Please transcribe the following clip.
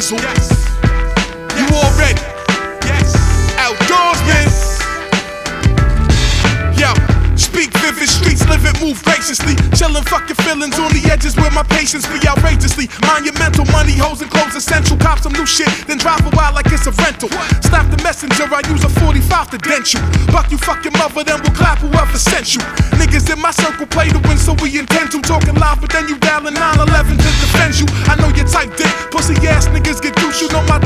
Jizzle. Yes. You already. Yes. Outdoors, man. Yo. Speak vivid, streets live it, move graciously. Chillin', fuck your feelings on the edges where my patience be outrageously. Monumental, money, hoes and clothes essential. Cop some new shit, then drive a while like it's a rental. Stop the messenger, I use a 45 to dent you. Buck you, fuck your mother, then we'll clap whoever sent you. Niggas in my circle play to win, so we intend to. Talking loud, but then you dialin' 911 to defend you. I know your type dick, pussy ass niggas get douche. You know my